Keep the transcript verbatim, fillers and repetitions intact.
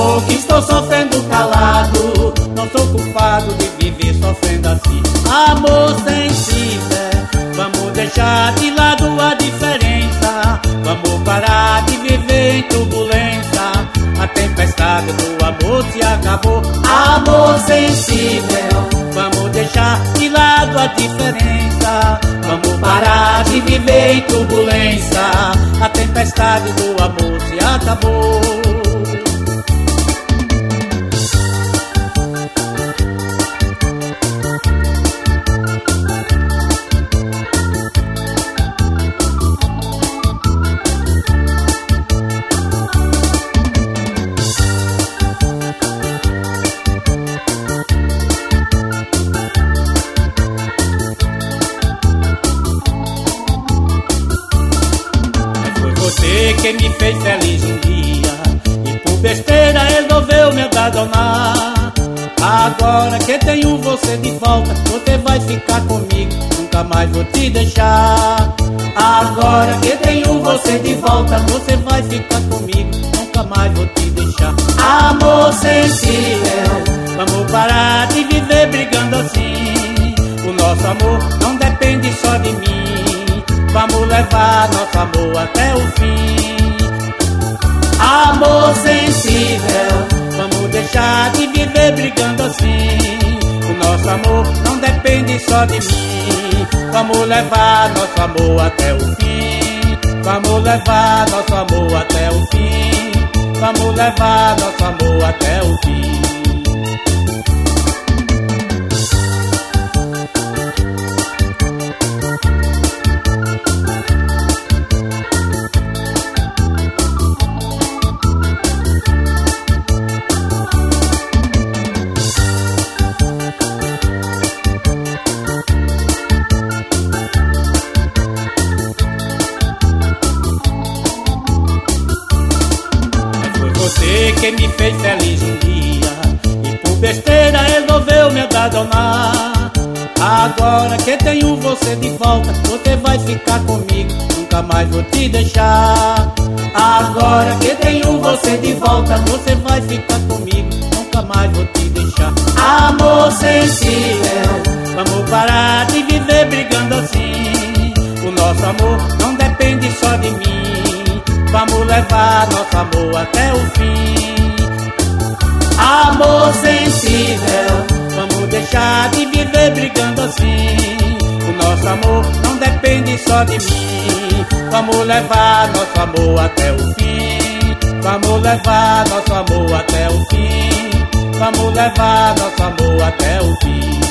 amor que estou sofrendo calado, não sou culpado de viver sofrendo assim. Amor sensível, vamos deixar de lado a diferença, vamos parar de viver em turbulência. A tempestade do amor se acabou. Amor sensível, vamos deixar de lado a diferença, vamos parar de viver em turbulência. A tempestade do amor se acabou. Você que me fez feliz um dia e por besteira resolveu me abandonar. Agora que tenho você de volta, você vai ficar comigo, nunca mais vou te deixar. Agora que tenho você de volta, você vai ficar comigo, nunca mais vou te deixar. Amor sensível, vamos parar de viver brigando assim. O nosso amor não depende só de mim, vamos levar nosso amor até o fim. Amor sensível, vamos deixar de viver brigando assim. O nosso amor não depende só de mim, vamos levar nosso amor até o fim. Vamos levar nosso amor até o fim, vamos levar nosso amor até o fim. Você que me fez feliz um dia e por besteira resolveu me abandonar. Agora que tenho você de volta, você vai ficar comigo, nunca mais vou te deixar. Agora que tenho você de volta, você vai ficar comigo, nunca mais vou te deixar. Amor sensível, vamos parar de viver brigando assim. O nosso amor não depende só de mim, vamos levar nosso amor até o fim. Amor sensível, vamos deixar de viver brigando assim. O nosso amor não depende só de mim, vamos levar nosso amor até o fim. Vamos levar nosso amor até o fim, vamos levar nosso amor até o fim.